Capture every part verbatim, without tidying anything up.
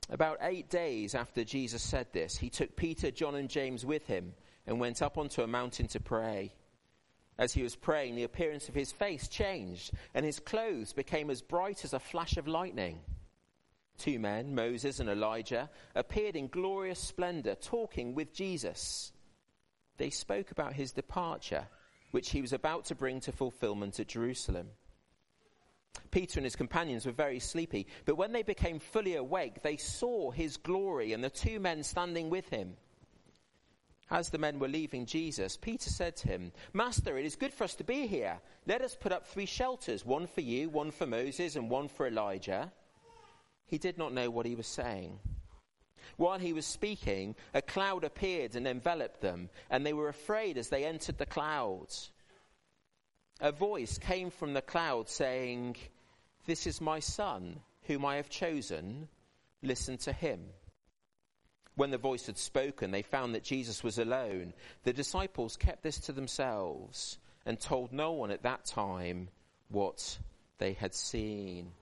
About eight days after Jesus said this, he took Peter, John, and James with him and went up onto a mountain to pray. As he was praying, the appearance of his face changed, and his clothes became as bright as a flash of lightning. Two men, Moses and Elijah, appeared in glorious splendor, talking with Jesus. They spoke about his departure, which he was about to bring to fulfillment at Jerusalem. Peter and his companions were very sleepy, but when they became fully awake, they saw his glory and the two men standing with him. As the men were leaving Jesus, Peter said to him, "Master, it is good for us to be here. Let us put up three shelters, one for you, one for Moses, and one for Elijah." He did not know what he was saying. While he was speaking, a cloud appeared and enveloped them, and they were afraid as they entered the clouds. A voice came from the cloud saying, "This is my son, whom I have chosen. Listen to him." When the voice had spoken, they found that Jesus was alone. The disciples kept this to themselves and told no one at that time what they had seen.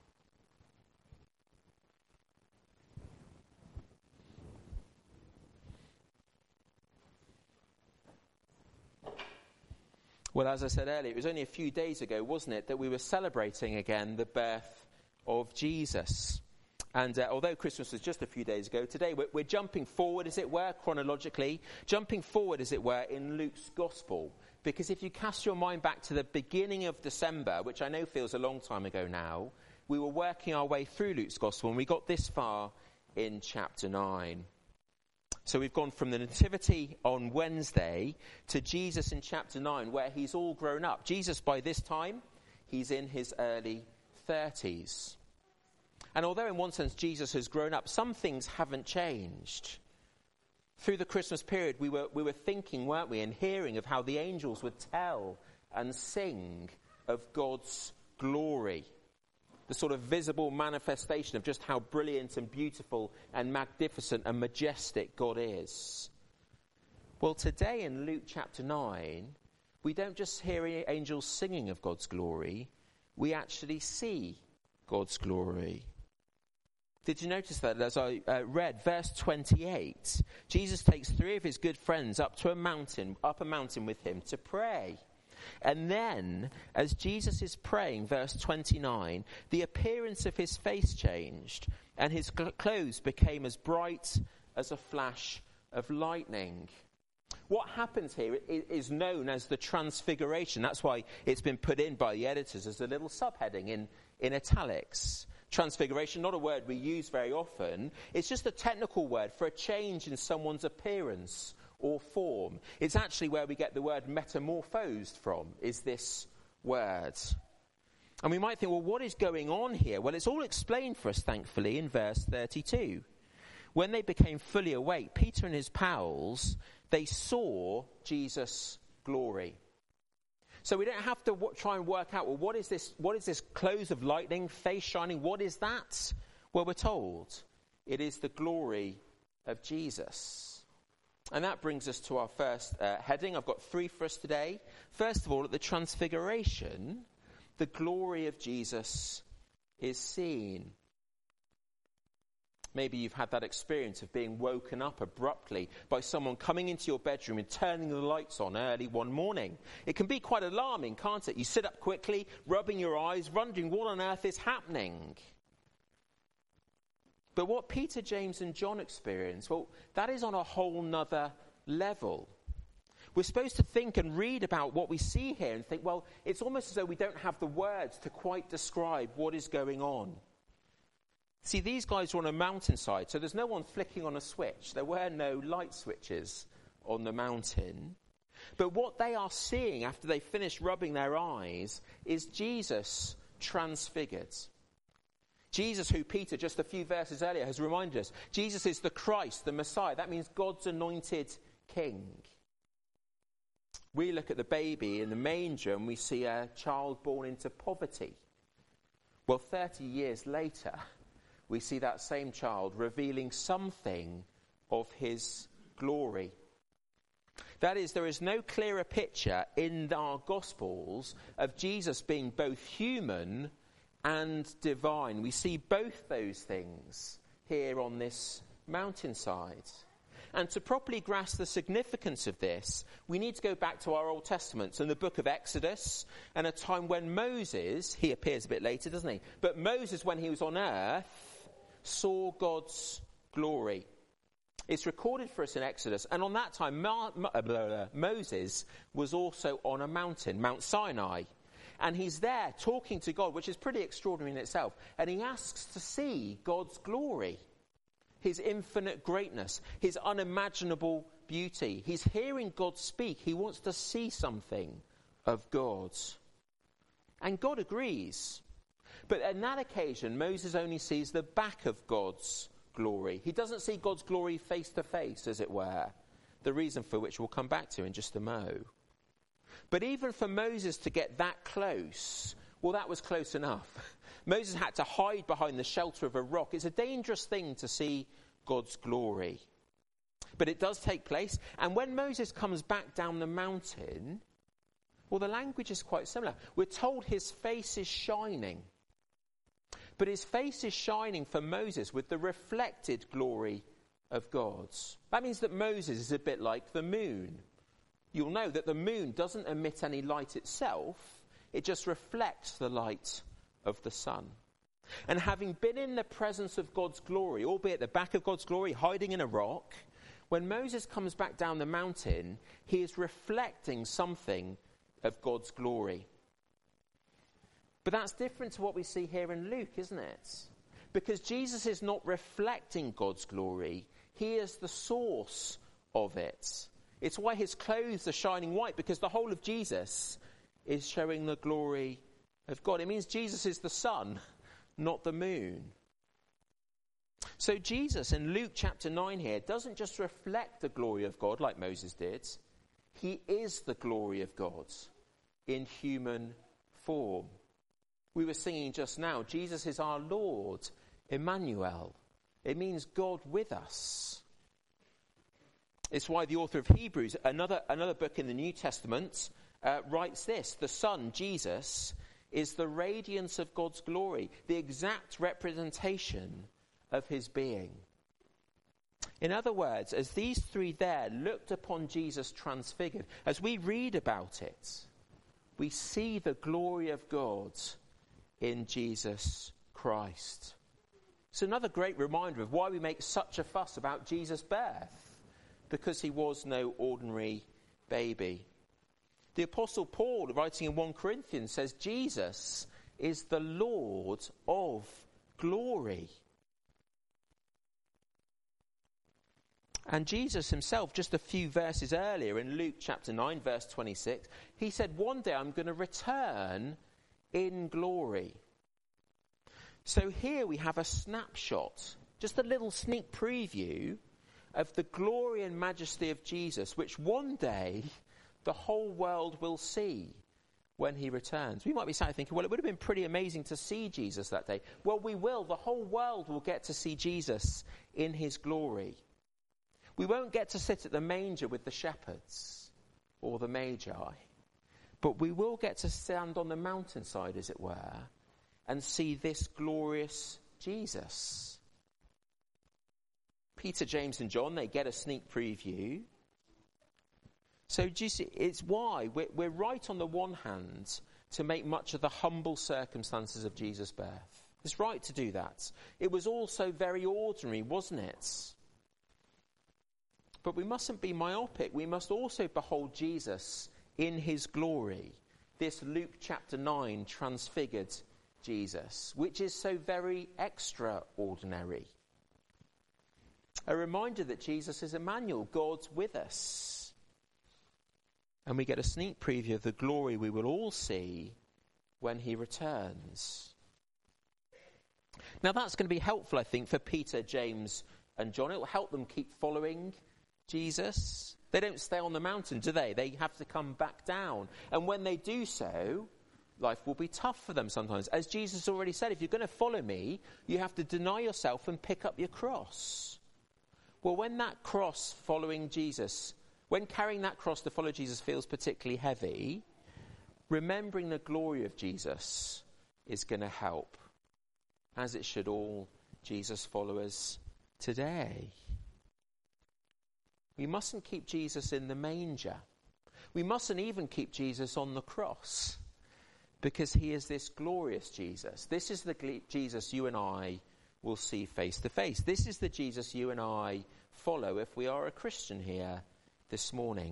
Well, as I said earlier, it was only a few days ago, wasn't it, that we were celebrating again the birth of Jesus. And uh, although Christmas was just a few days ago, today we're, we're jumping forward, as it were, chronologically, jumping forward, as it were, in Luke's Gospel. Because if you cast your mind back to the beginning of December, which I know feels a long time ago now, we were working our way through Luke's Gospel, and we got this far in chapter nine. So we've gone from the Nativity on Wednesday to Jesus in chapter nine, where he's all grown up. Jesus, by this time, he's in his early thirties. And although in one sense Jesus has grown up, some things haven't changed. Through the Christmas period, we were, we were thinking, weren't we, and hearing of how the angels would tell and sing of God's glory. The sort of visible manifestation of just how brilliant and beautiful and magnificent and majestic God is. Well, today in Luke chapter nine, we don't just hear angels singing of God's glory, we actually see God's glory. Did you notice that as I uh, read verse twenty-eight, Jesus takes three of his good friends up to a mountain, up a mountain with him to pray. And then, as Jesus is praying, verse twenty-nine, the appearance of his face changed, and his cl- clothes became as bright as a flash of lightning. What happens here is known as the Transfiguration. That's why it's been put in by the editors as a little subheading in, in italics. Transfiguration, not a word we use very often. It's just a technical word for a change in someone's appearance or form. It's actually where we get the word metamorphosed from, is this word. And we might think, well, what is going on here? Well, it's all explained for us, thankfully, in verse thirty-two. When they became fully awake, Peter and his pals, they saw Jesus' glory. So we don't have to w- try and work out, well, what is this, what is this clothes of lightning, face shining? What is that? Well, we're told it is the glory of Jesus. And that brings us to our first uh, heading. I've got three for us today. First of all, at the Transfiguration, the glory of Jesus is seen. Maybe you've had that experience of being woken up abruptly by someone coming into your bedroom and turning the lights on early one morning. It can be quite alarming, can't it? You sit up quickly, rubbing your eyes, wondering what on earth is happening. But what Peter, James and John experience, well, that is on a whole nother level. We're supposed to think and read about what we see here and think, well, it's almost as though we don't have the words to quite describe what is going on. See, these guys were on a mountainside, so there's no one flicking on a switch. There were no light switches on the mountain. But what they are seeing after they finish rubbing their eyes is Jesus transfigured. Jesus, who Peter, just a few verses earlier, has reminded us, Jesus is the Christ, the Messiah. That means God's anointed king. We look at the baby in the manger and we see a child born into poverty. Well, thirty years later, we see that same child revealing something of his glory. That is, there is no clearer picture in our Gospels of Jesus being both human and divine. We see both those things here on this mountainside. And to properly grasp the significance of this, we need to go back to our Old Testaments and the book of Exodus, and a time when Moses, he appears a bit later, doesn't he? But Moses, when he was on earth, saw God's glory. It's recorded for us in Exodus, and on that time, Ma- Ma- blah, blah, blah, Moses was also on a mountain, Mount Sinai. And he's there talking to God, which is pretty extraordinary in itself. And he asks to see God's glory, his infinite greatness, his unimaginable beauty. He's hearing God speak. He wants to see something of God. And God agrees. But on that occasion, Moses only sees the back of God's glory. He doesn't see God's glory face to face, as it were. The reason for which we'll come back to in just a mo. But even for Moses to get that close, well, that was close enough. Moses had to hide behind the shelter of a rock. It's a dangerous thing to see God's glory. But it does take place. And when Moses comes back down the mountain, well, the language is quite similar. We're told his face is shining. But his face is shining for Moses with the reflected glory of God. That means that Moses is a bit like the moon. You'll know that the moon doesn't emit any light itself. It just reflects the light of the sun. And having been in the presence of God's glory, albeit the back of God's glory, hiding in a rock, when Moses comes back down the mountain, he is reflecting something of God's glory. But that's different to what we see here in Luke, isn't it? Because Jesus is not reflecting God's glory. He is the source of it. It's why his clothes are shining white, because the whole of Jesus is showing the glory of God. It means Jesus is the sun, not the moon. So Jesus in Luke chapter nine here doesn't just reflect the glory of God like Moses did. He is the glory of God in human form. We were singing just now, Jesus is our Lord, Emmanuel. It means God with us. It's why the author of Hebrews, another, another book in the New Testament, uh, writes this: the Son, Jesus, is the radiance of God's glory, the exact representation of his being. In other words, as these three there looked upon Jesus transfigured, as we read about it, we see the glory of God in Jesus Christ. It's another great reminder of why we make such a fuss about Jesus' birth. Because he was no ordinary baby. The Apostle Paul, writing in First Corinthians, says Jesus is the Lord of glory. And Jesus himself, just a few verses earlier in Luke chapter nine, verse twenty-six, he said, one day I'm going to return in glory. So here we have a snapshot, just a little sneak preview of the glory and majesty of Jesus, which one day the whole world will see when he returns. We might be sat thinking, well, it would have been pretty amazing to see Jesus that day. Well, we will. The whole world will get to see Jesus in his glory. We won't get to sit at the manger with the shepherds or the magi, but we will get to stand on the mountainside, as it were, and see this glorious Jesus. Peter, James and John, they get a sneak preview. So do you see, it's why we're, we're right on the one hand to make much of the humble circumstances of Jesus' birth. It's right to do that. It was also very ordinary, wasn't it? But we mustn't be myopic. We must also behold Jesus in his glory. This Luke chapter nine transfigured Jesus, which is so very extraordinary. A reminder that Jesus is Emmanuel, God's with us. And we get a sneak preview of the glory we will all see when he returns. Now that's going to be helpful, I think, for Peter, James and John. It will help them keep following Jesus. They don't stay on the mountain, do they? They have to come back down. And when they do so, life will be tough for them sometimes. As Jesus already said, if you're going to follow me, you have to deny yourself and pick up your cross. Well, when that cross following Jesus, when carrying that cross to follow Jesus feels particularly heavy, remembering the glory of Jesus is going to help, as it should all Jesus followers today. We mustn't keep Jesus in the manger. We mustn't even keep Jesus on the cross, because he is this glorious Jesus. This is the gl- Jesus you and I will see face to face. This is the Jesus you and I follow if we are a Christian here this morning.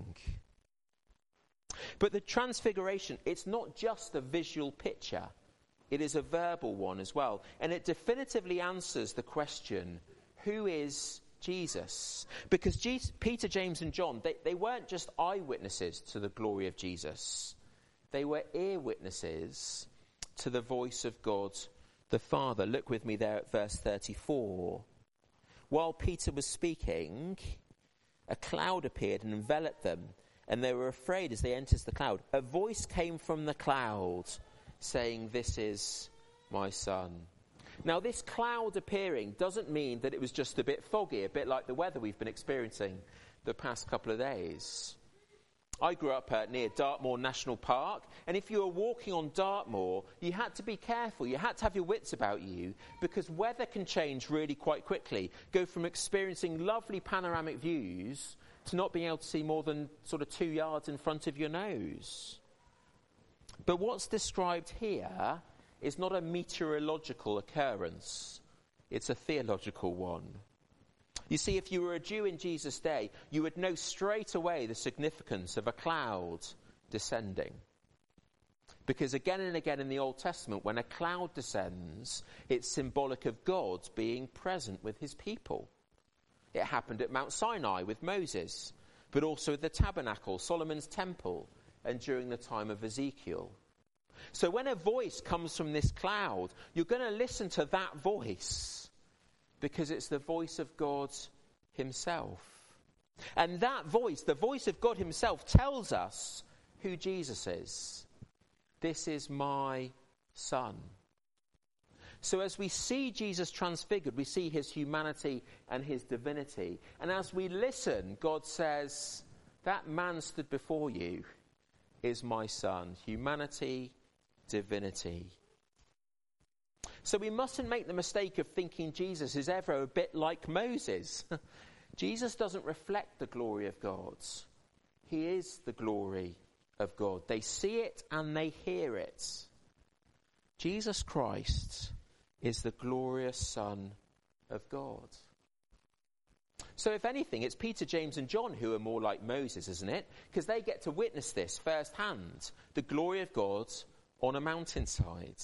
But the transfiguration, it's not just a visual picture. It is a verbal one as well. And it definitively answers the question, who is Jesus? Because Jesus, Peter, James and John, they, they weren't just eyewitnesses to the glory of Jesus. They were ear witnesses to the voice of God the Father. Look with me there at verse thirty-four. While Peter was speaking, a cloud appeared and enveloped them, and they were afraid as they entered the cloud. A voice came from the cloud saying, "This is my son." Now, this cloud appearing doesn't mean that it was just a bit foggy, a bit like the weather we've been experiencing the past couple of days. I grew up uh, near Dartmoor National Park, and if you were walking on Dartmoor, you had to be careful. You had to have your wits about you, because weather can change really quite quickly. Go from experiencing lovely panoramic views to not being able to see more than sort of two yards in front of your nose. But what's described here is not a meteorological occurrence. It's a theological one. You see, if you were a Jew in Jesus' day, you would know straight away the significance of a cloud descending. Because again and again in the Old Testament, when a cloud descends, it's symbolic of God being present with his people. It happened at Mount Sinai with Moses, but also at the tabernacle, Solomon's temple, and during the time of Ezekiel. So when a voice comes from this cloud, you're going to listen to that voice, because it's the voice of God himself. And that voice, the voice of God himself, tells us who Jesus is. This is my son. So as we see Jesus transfigured, we see his humanity and his divinity. And as we listen, God says, that man stood before you is my son. Humanity, divinity. So we mustn't make the mistake of thinking Jesus is ever a bit like Moses. Jesus doesn't reflect the glory of God. He is the glory of God. They see it and they hear it. Jesus Christ is the glorious Son of God. So if anything, it's Peter, James and John who are more like Moses, isn't it? Because they get to witness this firsthand, the glory of God on a mountainside.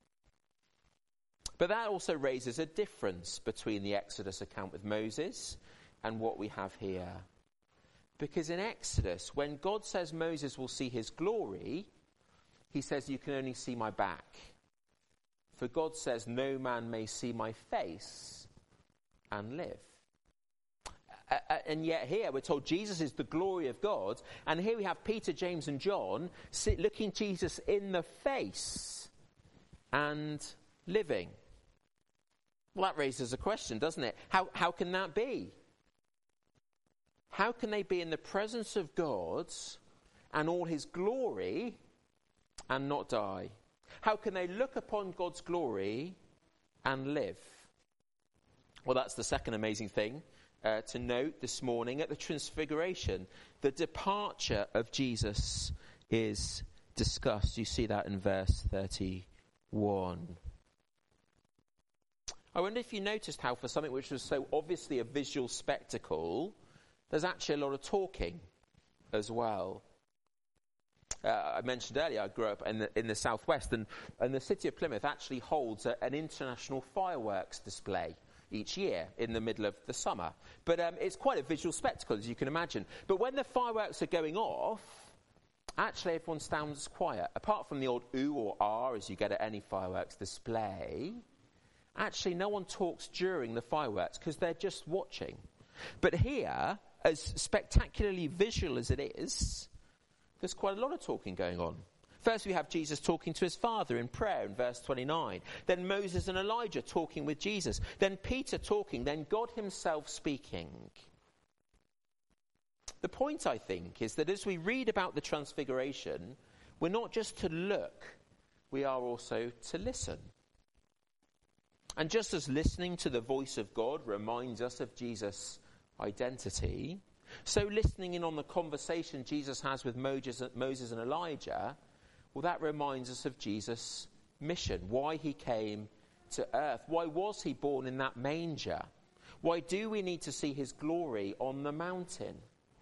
But that also raises a difference between the Exodus account with Moses and what we have here. Because in Exodus, when God says Moses will see his glory, he says, you can only see my back. For God says, no man may see my face and live. Uh, and yet here we're told Jesus is the glory of God. And here we have Peter, James and John sit, looking Jesus in the face and living. Well, that raises a question, doesn't it? How, how can that be? How can they be in the presence of God and all his glory and not die? How can they look upon God's glory and live? Well, that's the second amazing thing uh, to note this morning at the Transfiguration. The departure of Jesus is discussed. You see that in verse thirty-one. I wonder if you noticed how for something which was so obviously a visual spectacle, there's actually a lot of talking as well. Uh, I mentioned earlier, I grew up in the, in the southwest, and, and the city of Plymouth actually holds a, an international fireworks display each year in the middle of the summer. But um, it's quite a visual spectacle, as you can imagine. But when the fireworks are going off, actually everyone stands quiet. Apart from the odd ooh or ah, as you get at any fireworks display, actually no one talks during the fireworks because they're just watching. But here, as spectacularly visual as it is, there's quite a lot of talking going on. First we have Jesus talking to his Father in prayer in verse twenty-nine. Then Moses and Elijah talking with Jesus. Then Peter talking. Then God himself speaking. The point, I think, is that as we read about the Transfiguration, we're not just to look, we are also to listen. And just as listening to the voice of God reminds us of Jesus' identity, so listening in on the conversation Jesus has with Moses and Elijah, well, that reminds us of Jesus' mission, why he came to earth. Why was he born in that manger? Why do we need to see his glory on the mountain?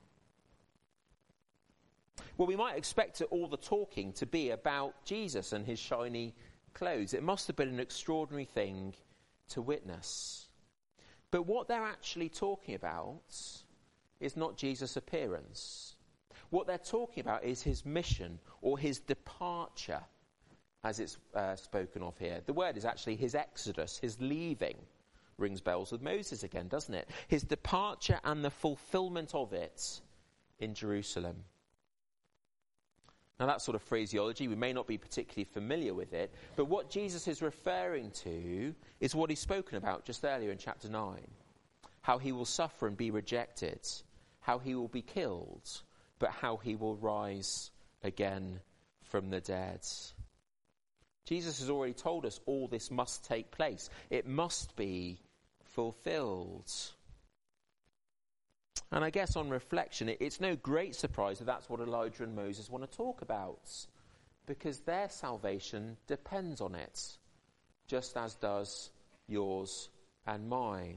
Well, we might expect all the talking to be about Jesus and his shiny clothes. It must have been an extraordinary thing to witness. But what they're actually talking about is not Jesus' appearance. What they're talking about is his mission or his departure, as it's uh, spoken of here. The word is actually his exodus, his leaving. Rings bells with Moses again, doesn't it? His departure and the fulfillment of it in Jerusalem. Now, that sort of phraseology, we may not be particularly familiar with it, but what Jesus is referring to is what he's spoken about just earlier in chapter nine. How he will suffer and be rejected, how he will be killed, but how he will rise again from the dead. Jesus has already told us all this must take place. It must be fulfilled. And I guess on reflection, it, it's no great surprise that that's what Elijah and Moses want to talk about, because their salvation depends on it, just as does yours and mine.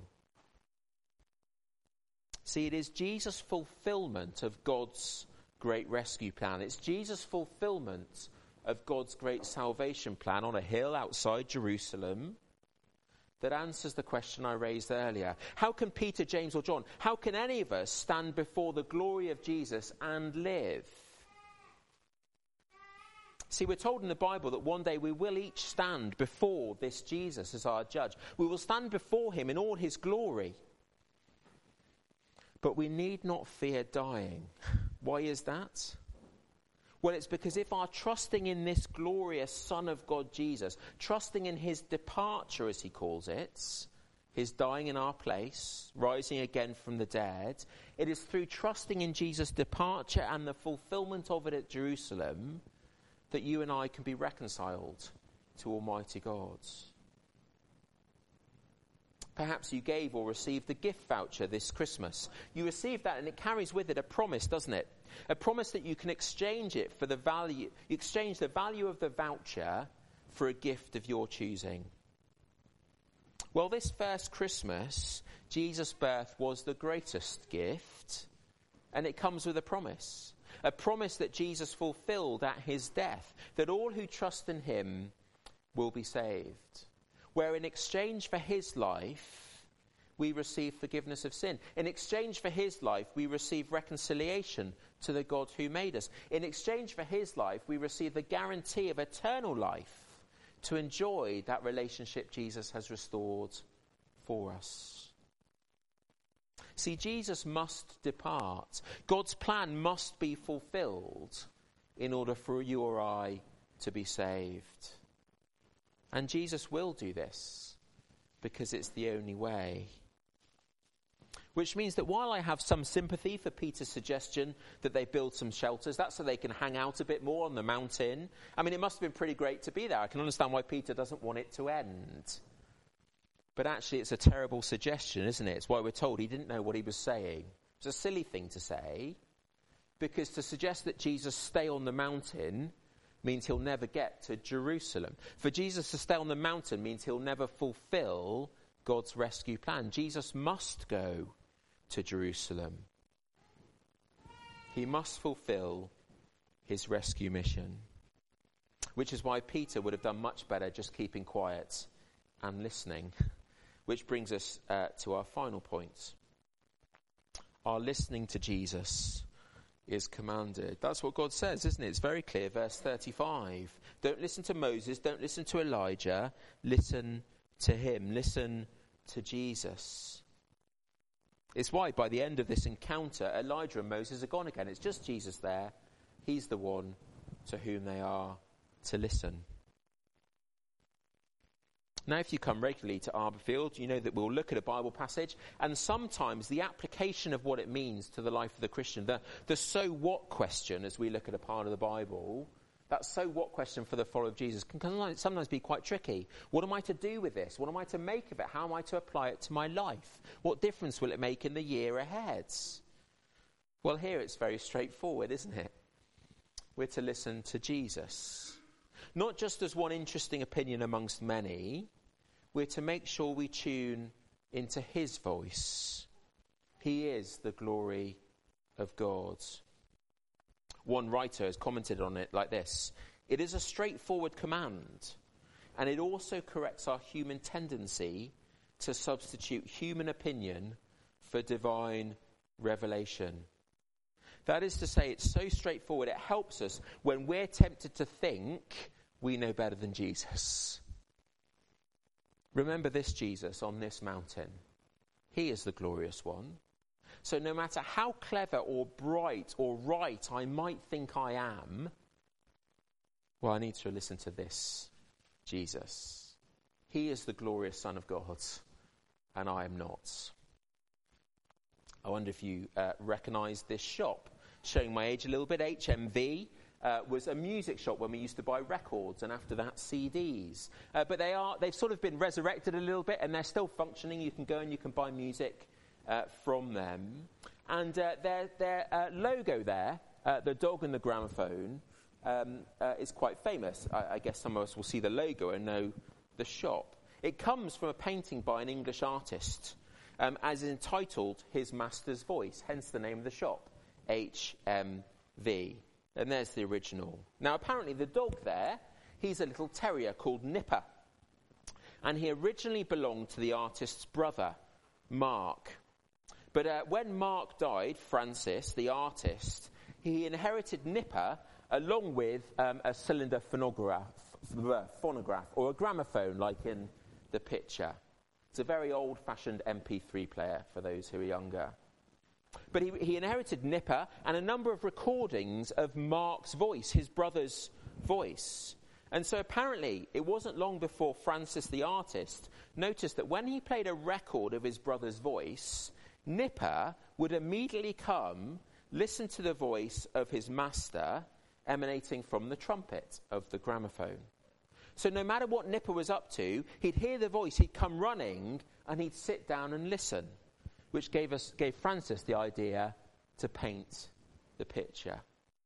See, it is Jesus' fulfillment of God's great rescue plan. It's Jesus' fulfillment of God's great salvation plan on a hill outside Jerusalem that answers the question I raised earlier. How can Peter, James or John, how can any of us stand before the glory of Jesus and live? See, we're told in the Bible that one day we will each stand before this Jesus as our judge. We will stand before him in all his glory. But we need not fear dying. Why is that? Well, it's because if our trusting in this glorious Son of God, Jesus, trusting in his departure, as he calls it, his dying in our place, rising again from the dead, it is through trusting in Jesus' departure and the fulfillment of it at Jerusalem that you and I can be reconciled to Almighty God. Perhaps you gave or received a gift voucher this Christmas. You received that and it carries with it a promise, doesn't it? A promise that you can exchange it for the value, you exchange the value of the voucher for a gift of your choosing. Well, this first Christmas, Jesus' birth was the greatest gift, and it comes with a promise. A promise that Jesus fulfilled at his death, that all who trust in him will be saved. Where in exchange for his life, we receive forgiveness of sin. In exchange for his life, we receive reconciliation to the God who made us. In exchange for his life, we receive the guarantee of eternal life to enjoy that relationship Jesus has restored for us. See, Jesus must depart. God's plan must be fulfilled in order for you or I to be saved. And Jesus will do this because it's the only way. Which means that while I have some sympathy for Peter's suggestion that they build some shelters, that's so they can hang out a bit more on the mountain. I mean, it must have been pretty great to be there. I can understand why Peter doesn't want it to end. But actually, it's a terrible suggestion, isn't it? It's why we're told he didn't know what he was saying. It's a silly thing to say, because to suggest that Jesus stay on the mountain means he'll never get to Jerusalem. For Jesus to stay on the mountain means he'll never fulfill God's rescue plan. Jesus must go to Jerusalem. He must fulfill his rescue mission. Which is why Peter would have done much better just keeping quiet and listening. Which brings us uh, to our final point. Our listening to Jesus is commanded. That's what God says, isn't it? It's very clear, verse thirty-five. Don't listen to Moses, don't listen to Elijah, listen to him, listen to Jesus. It's why by the end of this encounter, Elijah and Moses are gone again. It's just Jesus there. He's the one to whom they are to listen. Now, if you come regularly to Arborfield, you know that we'll look at a Bible passage, and sometimes the application of what it means to the life of the Christian, the, the so what question as we look at a part of the Bible, That so what question for the follower of Jesus can sometimes be quite tricky. What am I to do with this? What am I to make of it? How am I to apply it to my life? What difference will it make in the year ahead? Well, here it's very straightforward, isn't it? We're to listen to Jesus. Not just as one interesting opinion amongst many, we're to make sure we tune into his voice. He is the glory of God. One writer has commented on it like this: it is a straightforward command, and it also corrects our human tendency to substitute human opinion for divine revelation. That is to say, it's so straightforward, it helps us when we're tempted to think we know better than Jesus. Remember this Jesus on this mountain. He is the glorious one. So no matter how clever or bright or right I might think I am, well, I need to listen to this Jesus. He is the glorious Son of God, and I am not. I wonder if you uh, recognise this shop. Showing my age a little bit, H M V uh, was a music shop when we used to buy records, and after that C Ds. Uh, but they are, they've sort of been resurrected a little bit, and they're still functioning. You can go and you can buy music uh, from them. And uh, their, their uh, logo there, uh, the dog and the gramophone, um, uh, is quite famous. I, I guess some of us will see the logo and know the shop. It comes from a painting by an English artist, um, as entitled His Master's Voice, hence the name of the shop. H M V. And there's the original. Now, apparently the dog there, he's a little terrier called Nipper. And he originally belonged to the artist's brother, Mark. But uh, when Mark died, Francis, the artist, he inherited Nipper along with um, a cylinder phonograph, phonograph, or a gramophone, like in the picture. It's a very old-fashioned M P three player for those who are younger. But he, he inherited Nipper and a number of recordings of Mark's voice, his brother's voice. And so apparently it wasn't long before Francis the artist noticed that when he played a record of his brother's voice, Nipper would immediately come, listen to the voice of his master emanating from the trumpet of the gramophone. So no matter what Nipper was up to, he'd hear the voice, he'd come running, and he'd sit down and listen, which gave us gave Francis the idea to paint the picture.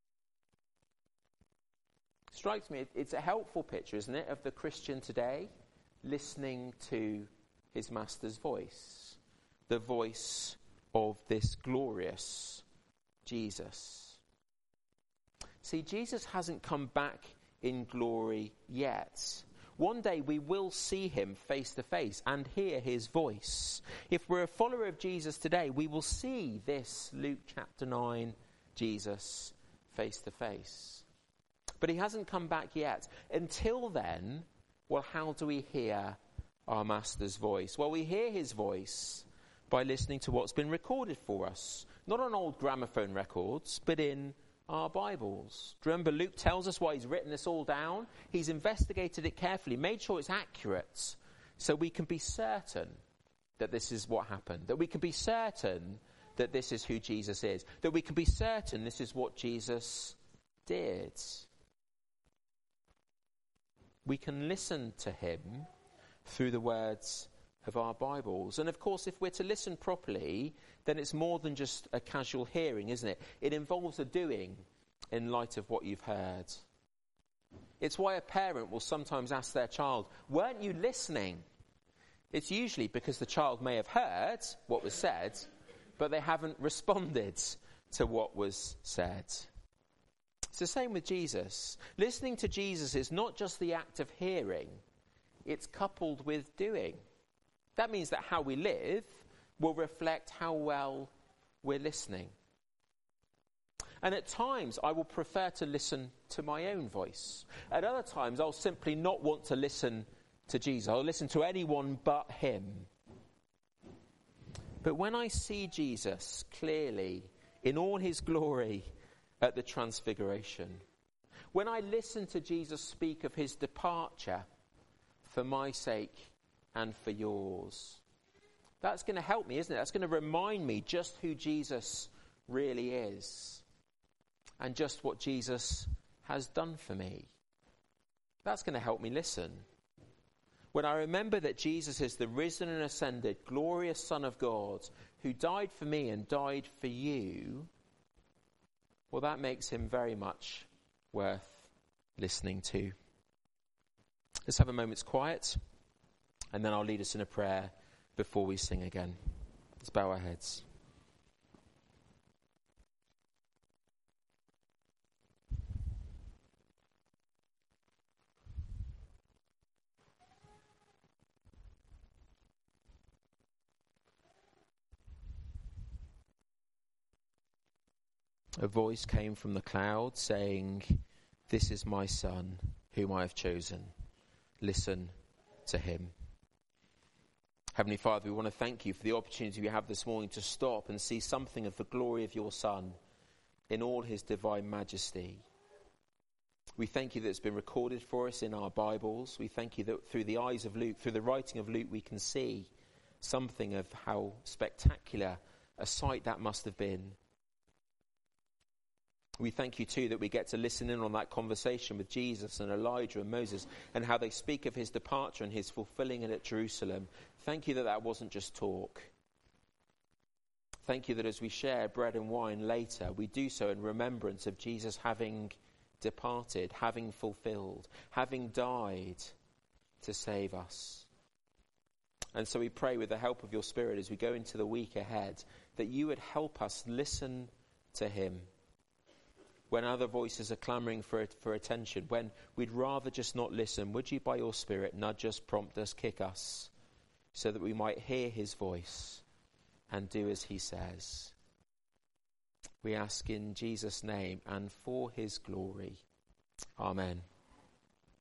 Strikes me, it's a helpful picture, isn't it, of the Christian today, listening to his master's voice, the voice of this glorious Jesus. See, Jesus hasn't come back in glory yet. One day we will see him face to face and hear his voice. If we're a follower of Jesus today, we will see this Luke chapter nine Jesus face to face. But he hasn't come back yet. Until then, well, how do we hear our master's voice? Well, we hear his voice by listening to what's been recorded for us. Not on old gramophone records, but in our Bibles. Remember, Luke tells us why he's written this all down. He's investigated it carefully, made sure it's accurate, so we can be certain that this is what happened, that we can be certain that this is who Jesus is, that we can be certain this is what Jesus did. We can listen to him through the words of our Bibles. And of course, if we're to listen properly, then it's more than just a casual hearing, isn't it? It involves a doing in light of what you've heard. It's why a parent will sometimes ask their child, "Weren't you listening?" It's usually because the child may have heard what was said, but they haven't responded to what was said. It's the same with Jesus. Listening to Jesus is not just the act of hearing, it's coupled with doing. That means that how we live will reflect how well we're listening. And at times, I will prefer to listen to my own voice. At other times, I'll simply not want to listen to Jesus. I'll listen to anyone but him. But when I see Jesus clearly in all his glory at the Transfiguration, when I listen to Jesus speak of his departure for my sake and for yours, that's going to help me, isn't it? That's going to remind me just who Jesus really is and just what Jesus has done for me. That's going to help me listen. When I remember that Jesus is the risen and ascended, glorious Son of God, who died for me and died for you, well, that makes him very much worth listening to. Let's have a moment's quiet, and then I'll lead us in a prayer before we sing again. Let's bow our heads. A voice came from the cloud saying, "This is my Son, whom I have chosen. Listen to him." Heavenly Father, we want to thank you for the opportunity we have this morning to stop and see something of the glory of your Son in all his divine majesty. We thank you that it's been recorded for us in our Bibles. We thank you that through the eyes of Luke, through the writing of Luke, we can see something of how spectacular a sight that must have been. We thank you too that we get to listen in on that conversation with Jesus and Elijah and Moses and how they speak of his departure and his fulfilling it at Jerusalem. Thank you that that wasn't just talk. Thank you that as we share bread and wine later, we do so in remembrance of Jesus having departed, having fulfilled, having died to save us. And so we pray with the help of your Spirit as we go into the week ahead that you would help us listen to him. When other voices are clamouring for for attention, when we'd rather just not listen, would you by your Spirit nudge us, prompt us, kick us, so that we might hear his voice and do as he says? We ask in Jesus' name and for his glory. Amen.